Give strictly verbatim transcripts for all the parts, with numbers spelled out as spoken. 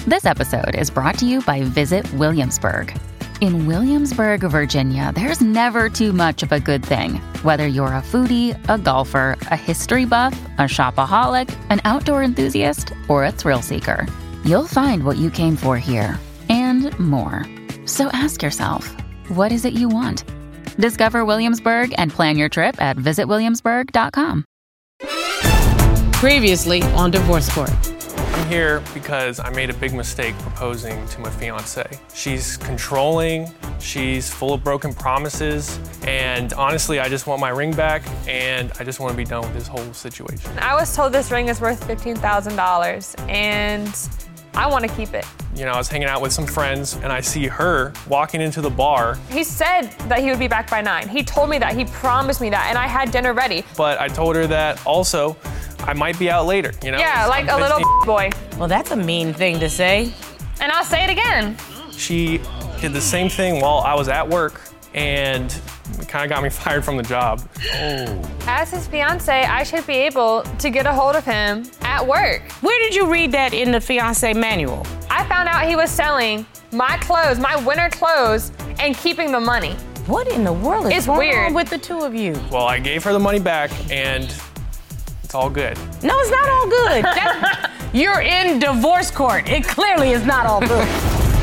This episode is brought to you by Visit Williamsburg. In Williamsburg, Virginia, there's never too much of a good thing. Whether you're a foodie, a golfer, a history buff, a shopaholic, an outdoor enthusiast, or a thrill seeker, you'll find what you came for here and more. So ask yourself, what is it you want? Discover Williamsburg and plan your trip at visit williamsburg dot com. Previously on Divorce Court. I'm here because I made a big mistake proposing to my fiance. She's controlling, she's full of broken promises, and honestly, I just want my ring back, and I just want to be done with this whole situation. I was told this ring is worth fifteen thousand dollars, and I want to keep it. You know, I was hanging out with some friends, and I see her walking into the bar. He said that he would be back by nine. He told me that, he promised me that, and I had dinner ready. But I told her that also, I might be out later, you know? Yeah, like a little boy. Well, that's a mean thing to say. And I'll say it again. She did the same thing while I was at work, and it kind of got me fired from the job. Oh. As his fiance, I should be able to get a hold of him at work. Where did you read that in the fiance manual? I found out he was selling my clothes, my winter clothes, and keeping the money. What in the world is It's going weird. on with the two of you? Well, I gave her the money back, and it's all good. No, it's not all good. That's, you're in divorce court. It clearly is not all good.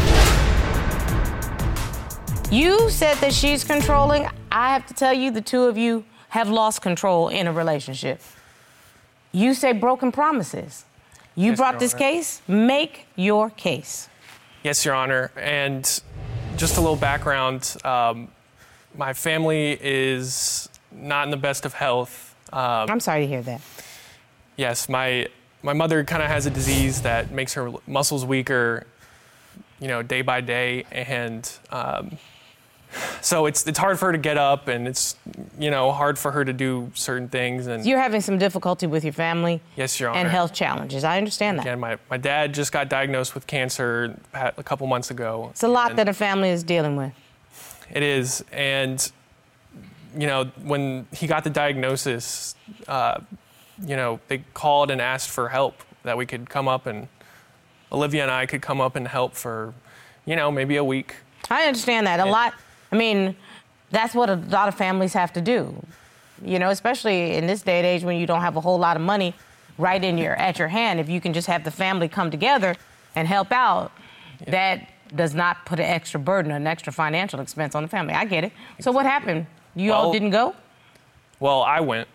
You said that she's controlling. I have to tell you, the two of you have lost control in a relationship. You say broken promises. You Yes, brought Your this Honor. case. Make your case. Yes, Your Honor. And just a little background. Um, my family is not in the best of health. Um, I'm sorry to hear that. yes, my my mother kind of has a disease that makes her muscles weaker, you know, day by day, and um, so it's it's hard for her to get up, and it's, you know, hard for her to do certain things. And You're having some difficulty with your family. Yes, Your Honor. And health challenges. I understand that. Again, my, my dad just got diagnosed with cancer a couple months ago. It's a lot and that a family is dealing with. It is, and you know, when he got the diagnosis, uh, you know, they called and asked for help, that we could come up, and Olivia and I could come up and help for, you know, maybe a week. I understand that. A lot, I mean, that's what a lot of families have to do. You know, especially in this day and age when you don't have a whole lot of money right in your at your hand. If you can just have the family come together and help out, Yeah. that does not put an extra burden, an extra financial expense on the family. I get it. So what happened? You all Well- didn't go? Well, I went.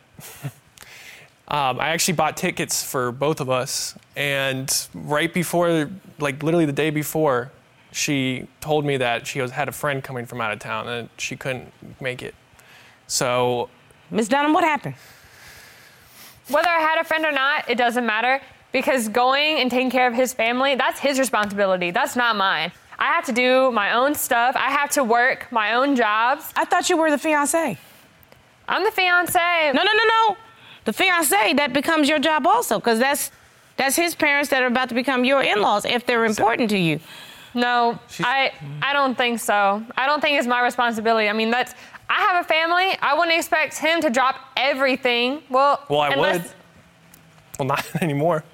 um, I actually bought tickets for both of us, and right before, like literally the day before, she told me that she was, had a friend coming from out of town and she couldn't make it. So, Miz Dunham, what happened? Whether I had a friend or not, it doesn't matter, because going and taking care of his family, that's his responsibility. That's not mine. I have to do my own stuff. I have to work my own jobs. I thought you were the fiancé. I'm the fiance. No, no, no, no. The fiancé, that becomes your job also, because that's that's his parents that are about to become your in-laws if they're important to you. No, I I don't think so. I don't think it's my responsibility. I mean, that's, I have a family. I wouldn't expect him to drop everything. Well, well, I unless, would. Well, not anymore.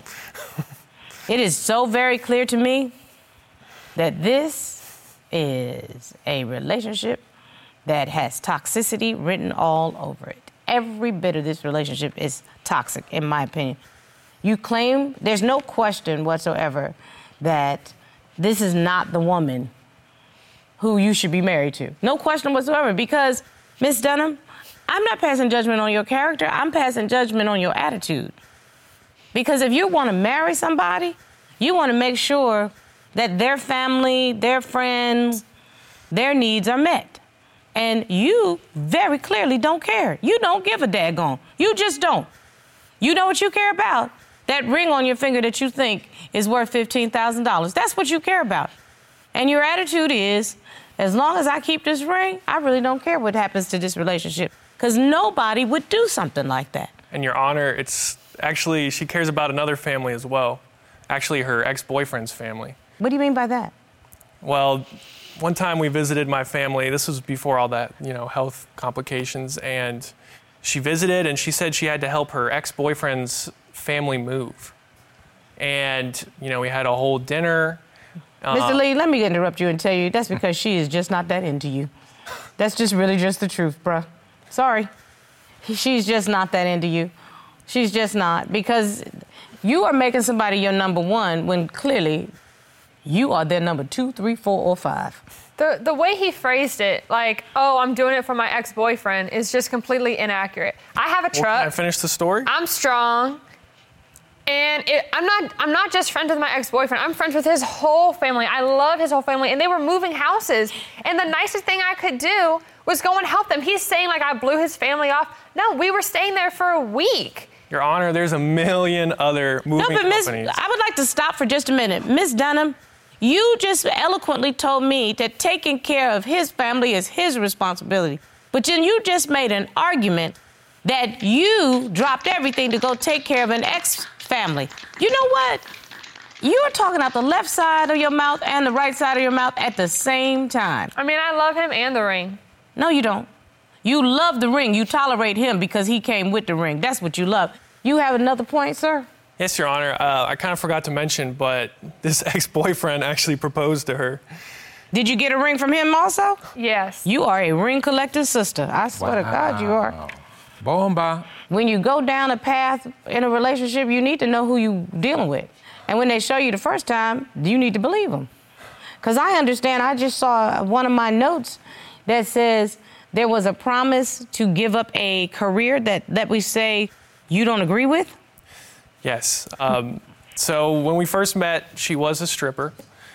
It is so very clear to me that this is a relationship that has toxicity written all over it. Every bit of this relationship is toxic, in my opinion. You claim, there's no question whatsoever that this is not the woman who you should be married to. No question whatsoever, because, Miss Dunham, I'm not passing judgment on your character. I'm passing judgment on your attitude. Because if you want to marry somebody, you want to make sure that their family, their friends, their needs are met. And you very clearly don't care. You don't give a daggone. You just don't. You know what you care about? That ring on your finger that you think is worth fifteen thousand dollars. That's what you care about. And your attitude is, as long as I keep this ring, I really don't care what happens to this relationship. Because nobody would do something like that. And Your Honor, it's actually, she cares about another family as well. Actually, her ex-boyfriend's family. What do you mean by that? Well, one time we visited my family. This was before all that, you know, health complications. And she visited, and she said she had to help her ex-boyfriend's family move. And, you know, we had a whole dinner, Uh, Mister Lee, let me interrupt you and tell you that's because she is just not that into you. That's just really just the truth, bruh. Sorry. She's just not that into you. She's just not. Because you are making somebody your number one when clearly you are their number two, three, four, or five. The the way he phrased it, like, oh, I'm doing it for my ex-boyfriend, is just completely inaccurate. I have a well, truck. can I finish the story? I'm strong. And it, I'm not I'm not just friends with my ex-boyfriend. I'm friends with his whole family. I love his whole family. And they were moving houses. And the nicest thing I could do was go and help them. He's saying, like, I blew his family off. No, we were staying there for a week. Your Honor, there's a million other moving no, but Miss, companies. I would like to stop for just a minute. Miss Dunham, you just eloquently told me that taking care of his family is his responsibility. But then you just made an argument that you dropped everything to go take care of an ex-family. You know what? You're talking out the left side of your mouth and the right side of your mouth at the same time. I mean, I love him and the ring. No, you don't. You love the ring. You tolerate him because he came with the ring. That's what you love. You have another point, sir? Yes, Your Honor. Uh, I kind of forgot to mention, but this ex-boyfriend actually proposed to her. Did you get a ring from him also? Yes. You are a ring collector sister. I swear to God you are. Bomba. When you go down a path in a relationship, you need to know who you're dealing with. And when they show you the first time, you need to believe them. Because I understand, I just saw one of my notes that says there was a promise to give up a career that, that we say you don't agree with. Yes. Um, so when we first met, she was a stripper.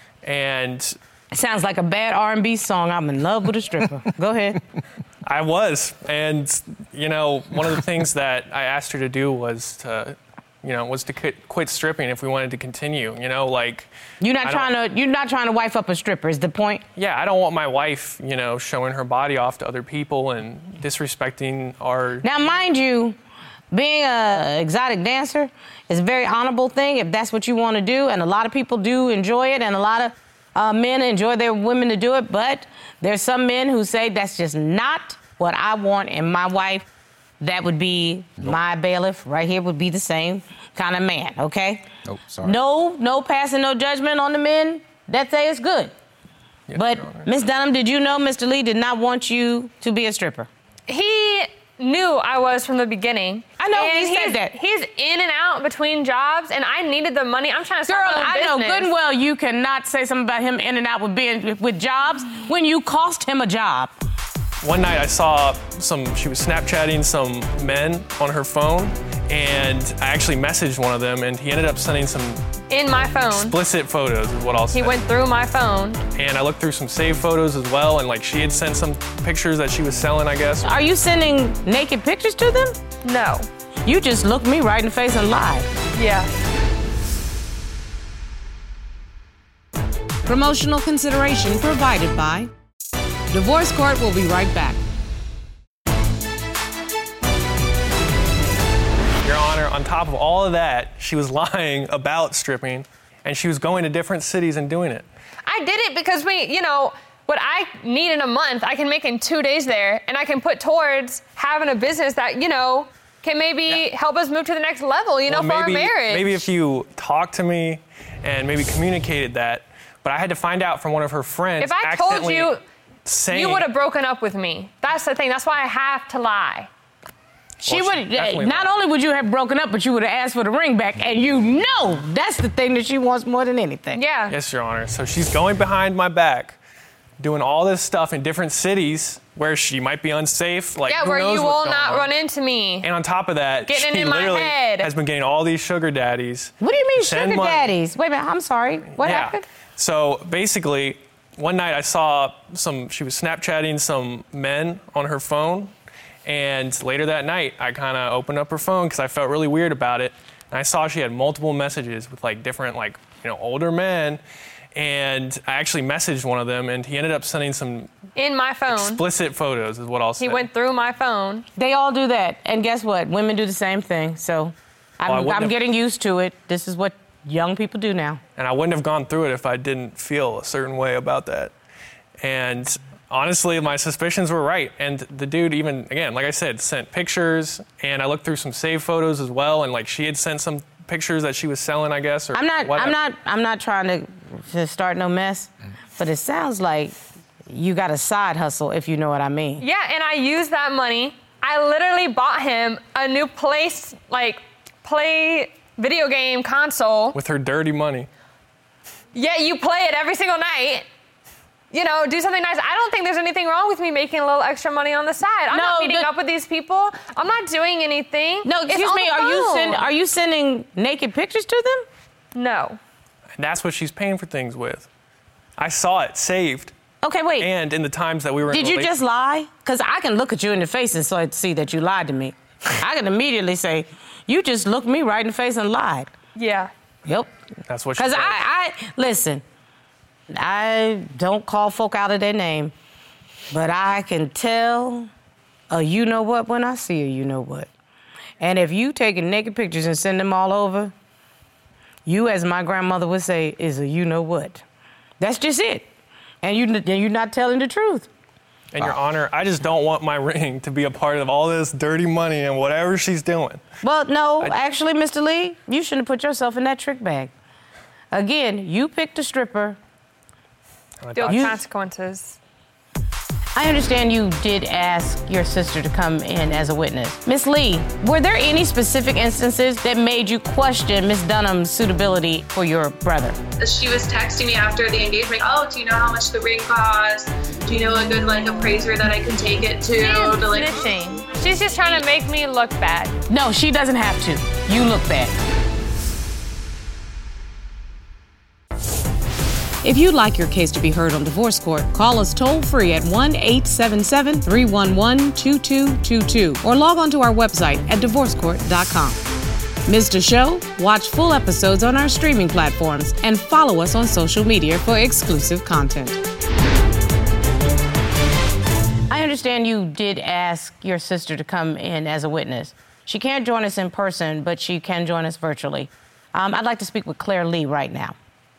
And it sounds like a bad R and B song. I'm in love with a stripper. Go ahead. I was. And, you know, one of the things that I asked her to do was to, you know, was to quit, quit stripping if we wanted to continue, you know, like. You're not trying to, you're not trying to wife up a stripper, is the point? Yeah, I don't want my wife, you know, showing her body off to other people and disrespecting our. Now, mind you, being an exotic dancer is a very honorable thing if that's what you want to do. And a lot of people do enjoy it. And a lot of uh, men enjoy their women to do it. But there's some men who say that's just not what I want in my wife. That would be nope. My bailiff right here would be the same kind of man, okay? Nope, sorry. No, no passing no judgment on the men that say it's good. Yes, but, Miss Dunham, did you know Mister Lee did not want you to be a stripper? He knew I was from the beginning. I know, and he said he's, that. He's in and out between jobs, and I needed the money. I'm trying to start Girl, my own I business. know good and well you cannot say something about him in and out with being with jobs when you cost him a job. One night I saw some, she was Snapchatting some men on her phone, and I actually messaged one of them, and he ended up sending some in my phone explicit photos is what I'll say. He went through my phone. And I looked through some saved photos as well, and like she had sent some pictures that she was selling, I guess. Are you sending naked pictures to them? No. You just looked me right in the face and lied. Yeah. Promotional consideration provided by Divorce Court. Will be right back. Your Honor, on top of all of that, she was lying about stripping, and she was going to different cities and doing it. I did it because we, you know, what I need in a month, I can make in two days there, and I can put towards having a business that, you know, can maybe yeah. help us move to the next level, you know, well, for maybe, our marriage. Maybe if you talked to me and maybe communicated that, but I had to find out from one of her friends. If I told you, saying, you would have broken up with me. That's the thing. That's why I have to lie. She well, would she not only would you have broken up, but you would have asked for the ring back, and you know that's the thing that she wants more than anything. Yeah. Yes, Your Honor. So she's going behind my back, doing all this stuff in different cities where she might be unsafe. Like, yeah, who where knows you what's will going not on. run into me. And on top of that, Getting she in my literally head. has been getting all these sugar daddies. What do you mean sugar money. daddies? Wait a minute, I'm sorry. What yeah. happened? So basically, one night I saw some, she was Snapchatting some men on her phone. And later that night, I kind of opened up her phone because I felt really weird about it. And I saw she had multiple messages with like different, like, you know, older men. And I actually messaged one of them, and he ended up sending some in my phone explicit photos is what I'll say. He went through my phone. They all do that. And guess what? Women do the same thing. So I'm, well, I'm have, getting used to it. This is what young people do now. And I wouldn't have gone through it if I didn't feel a certain way about that. And honestly, my suspicions were right. And the dude even, again, like I said, sent pictures, and I looked through some saved photos as well, and like she had sent some pictures that she was selling, I guess, or I'm not whatever. I'm not I'm not trying to to start no mess, but it sounds like you got a side hustle, if you know what I mean. Yeah, and I used that money. I literally bought him a new place, like, play video game console. With her dirty money. Yeah, you play it every single night. You know, do something nice. I don't think there's anything wrong with me making a little extra money on the side. I'm No, not meeting the- up with these people. I'm not doing anything. No, It's excuse on me, the are you phone. send, are you sending naked pictures to them? No. And that's what she's paying for things with. I saw it saved. Okay, wait. And in the times that we were in Did you relation- just lie? Because I can look at you in the face and so I see that you lied to me. I can immediately say, you just looked me right in the face and lied. Yeah. Yep. That's what she Because said. I, I, listen, I don't call folk out of their name, but I can tell a you-know-what when I see a you-know-what. And if you taking naked pictures and send them all over, you, as my grandmother would say, is a you-know-what. That's just it. And you, you're not telling the truth. And Your Honor, I just don't want my ring to be a part of all this dirty money and whatever she's doing. Well, no, I- actually, Mister Lee, you shouldn't have put yourself in that trick bag. Again, you picked a stripper. Deal with You- consequences. I understand you did ask your sister to come in as a witness. Miss Lee, were there any specific instances that made you question Miss Dunham's suitability for your brother? She was texting me after the engagement. Oh, do you know how much the ring costs? Do you know a good like appraiser that I can take it to? She's to like, snitching. She's just trying to make me look bad. No, she doesn't have to. You look bad. If you'd like your case to be heard on Divorce Court, call us toll-free at one eight seven seven, three one one, two two two two or log on to our website at divorce court dot com. Missed a show? Watch full episodes on our streaming platforms and follow us on social media for exclusive content. I understand you did ask your sister to come in as a witness. She can't join us in person, but she can join us virtually. Um, I'd like to speak with Claire Lee right now.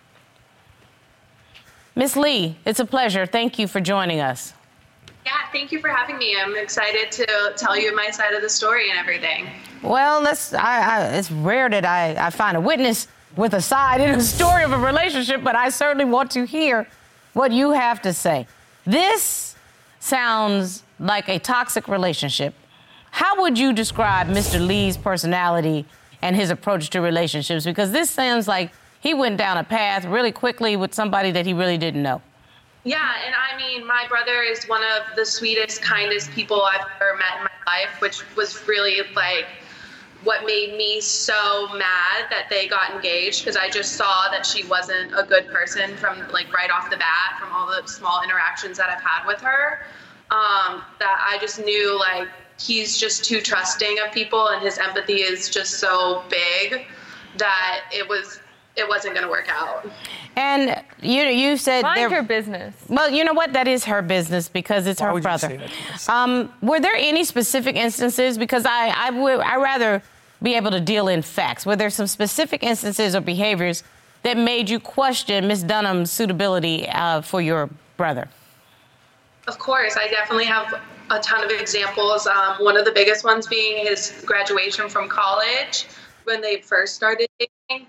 Miss Lee, it's a pleasure. Thank you for joining us. yeah, thank you for having me. I'm excited to tell you my side of the story and everything. Well, let's, I, I, it's rare that I, I find a witness with a side in a story of a relationship, but I certainly want to hear what you have to say. This sounds like a toxic relationship. How would you describe Mister Lee's personality and his approach to relationships? Because this sounds like he went down a path really quickly with somebody that he really didn't know. Yeah, and I mean, my brother is one of the sweetest, kindest people I've ever met in my life, which was really like what made me so mad that they got engaged, because I just saw that she wasn't a good person from like right off the bat, from all the small interactions that I've had with her. Um, that I just knew like he's just too trusting of people, and his empathy is just so big that it was it wasn't going to work out. And you you said Mind there, your business. well, you know what? That is her business because it's Why her would you brother. say that to us? Um, were there any specific instances? Because I I would I rather be able to deal in facts. Were there some specific instances or behaviors that made you question Miss Dunham's suitability uh, for your brother? Of course, I definitely have a ton of examples. Um, one of the biggest ones being his graduation from college. When they first started dating,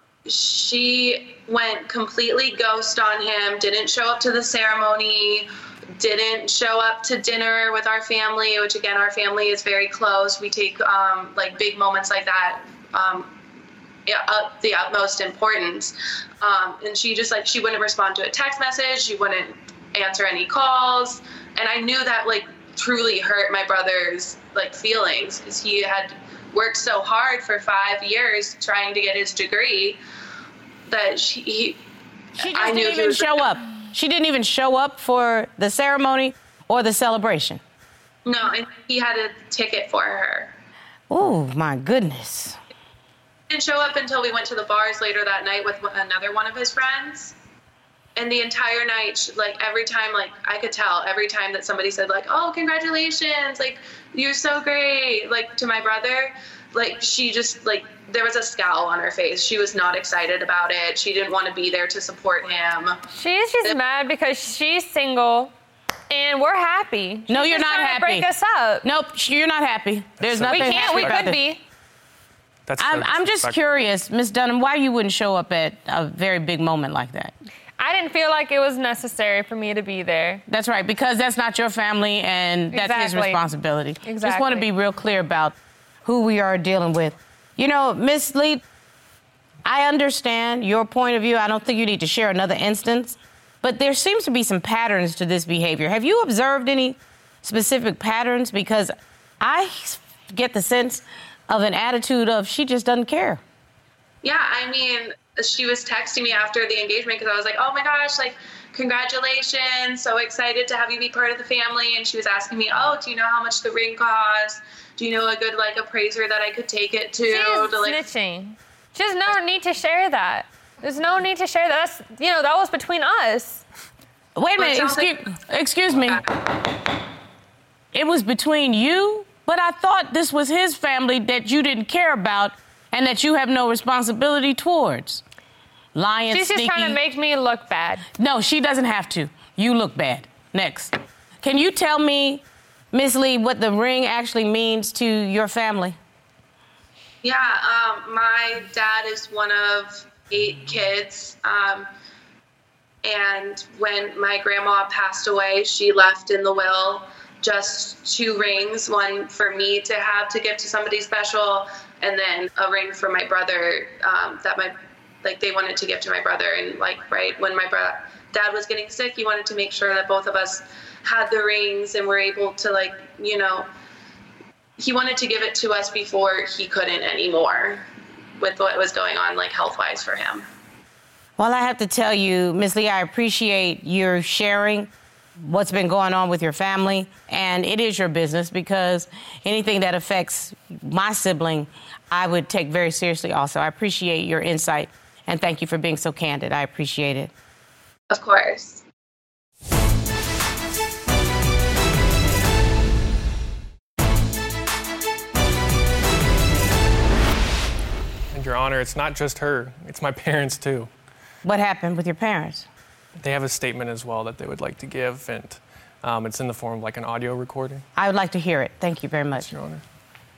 she went completely ghost on him, didn't show up to the ceremony, didn't show up to dinner with our family, which again, our family is very close. We take um, like big moments like that um, yeah, up the utmost importance. Um, and she just like, she wouldn't respond to a text message. She wouldn't answer any calls. And I knew that like truly hurt my brother's like feelings, because he had worked so hard for five years trying to get his degree that she, he, She just I knew didn't he even was show up. She didn't even show up for the ceremony or the celebration. No, and he had a ticket for her. Oh, my goodness. Didn't show up until we went to the bars later that night with another one of his friends. And the entire night, she- like every time, like I could tell every time that somebody said like, "Oh, congratulations, like you're so great," like to my brother, like she just like there was a scowl on her face. She was not excited about it. She didn't want to be there to support him. She's just mad because she's single and we're happy. She's No, you're just not trying to happy. break us up. Nope, you're not happy. There's We nothing We can't, happy we about could this. be. That's I'm, so I'm just disrespectful. curious, Miz Dunham, why you wouldn't show up at a very big moment like that? I didn't feel like it was necessary for me to be there. That's right, because that's not your family and that's his Exactly. responsibility. Just want to Exactly. be real clear about who we are dealing with. You know, Miss Lee, I understand your point of view. I don't think you need to share another instance, but there seems to be some patterns to this behavior. Have you observed any specific patterns? Because I get the sense of an attitude of she just doesn't care. Yeah, I mean, she was texting me after the engagement because I was like, oh my gosh, like, congratulations, so excited to have you be part of the family. And she was asking me, oh, do you know how much the ring costs? Do you know a good, like, appraiser that I could take it to? She is to like, snitching. She has no need to share that. There's no need to share that. That's, you know, that was between us. Wait a minute, Well, it sounds excuse, like- excuse me. It was between you, but I thought this was his family that you didn't care about and that you have no responsibility towards. Lying, She's just sneaky. trying to make me look bad. No, she doesn't have to. You look bad. Next. Can you tell me, Miss Lee, what the ring actually means to your family? Yeah, um, my dad is one of eight kids. Um, and when my grandma passed away, she left in the will just two rings, one for me to have to give to somebody special, and then a ring for my brother um, that my, like they wanted to give to my brother. And like, right when my bro- dad was getting sick, he wanted to make sure that both of us had the rings and were able to, like, you know, he wanted to give it to us before he couldn't anymore with what was going on, like, health-wise for him. Well, I have to tell you, Miss Lee, I appreciate your sharing what's been going on with your family, and it is your business because anything that affects my sibling, I would take very seriously also. I appreciate your insight, and thank you for being so candid. I appreciate it. Of course. And Your Honor, it's not just her. It's my parents, too. What happened with your parents? They have a statement as well that they would like to give, and um, it's in the form of like an audio recording. I would like to hear it. Thank you very much. Your Honor.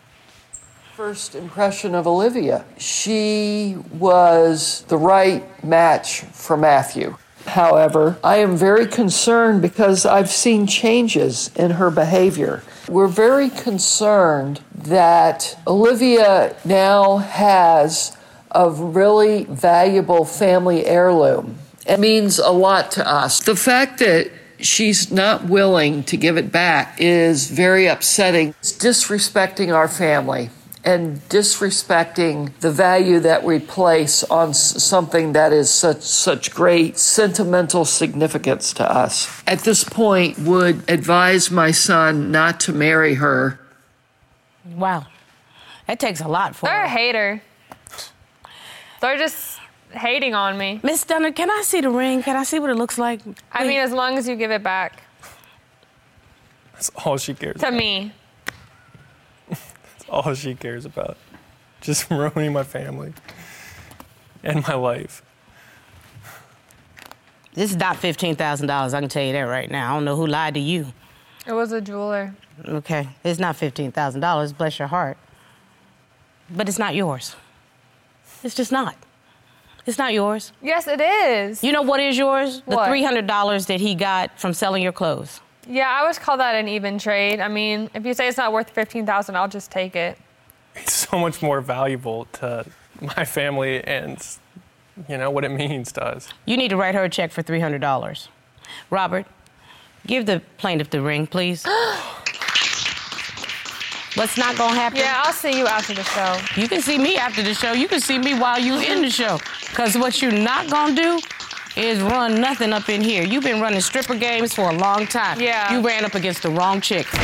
First impression of Olivia, she was the right match for Matthew. However, I am very concerned because I've seen changes in her behavior. We're very concerned that Olivia now has a really valuable family heirloom. It means a lot to us. The fact that she's not willing to give it back is very upsetting. It's disrespecting our family and disrespecting the value that we place on s- something that is such such great sentimental significance to us. At this point, would advise my son not to marry her. Wow. That takes a lot for They're a her. hater. They're just hating on me. Miss Dunner, can I see the ring? Can I see what it looks like? I mean, as long as you give it back That's all she cares to about. me. That's all she cares about. Just ruining my family and my life. This is not fifteen thousand dollars. I can tell you that right now. I don't know who lied to you. It was a jeweler. Okay, it's not fifteen thousand dollars, bless your heart. But it's not yours. It's just not. It's not yours. Yes, it is. You know what is yours? The What? three hundred dollars that he got from selling your clothes. Yeah, I always call that an even trade. I mean, if you say it's not worth fifteen thousand dollars, I'll just take it. It's so much more valuable to my family and, you know, what it means to us. You need to write her a check for three hundred dollars. Robert, give the plaintiff the ring, please. What's not gonna happen? Yeah, I'll see you after the show. You can see me after the show. You can see me while you in the show. Because what you're not gonna do is run nothing up in here. You've been running stripper games for a long time. Yeah. You ran up against the wrong chick. Can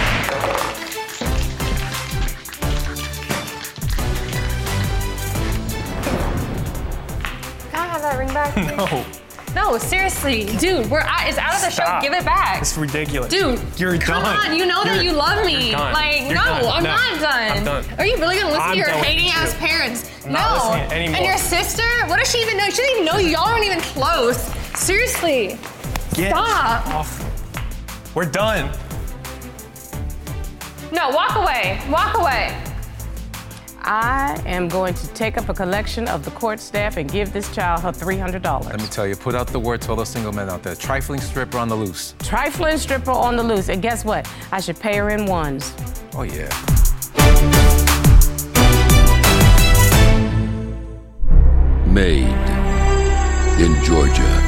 I have that ring back? No. No, seriously. Dude, we're out, it's out of the Stop. show. Give it back. It's ridiculous. Dude, you're come done. on. You know that You're- you love me. you're done. Like, You're no, done. I'm No, not done. I'm done. Are you really gonna listen I'm to your done with hating you. ass parents? I'm no. not listening anymore. And your sister? What does she even know? She doesn't even know you. Y'all aren't even close. Seriously. Get Stop. off. We're done. No, walk away. Walk away. I am going to take up a collection of the court staff and give this child her three hundred dollars. Let me tell you, put out the word to all those single men out there. Trifling stripper on the loose. Trifling stripper on the loose. And guess what? I should pay her in ones. Oh, yeah. Made in Georgia.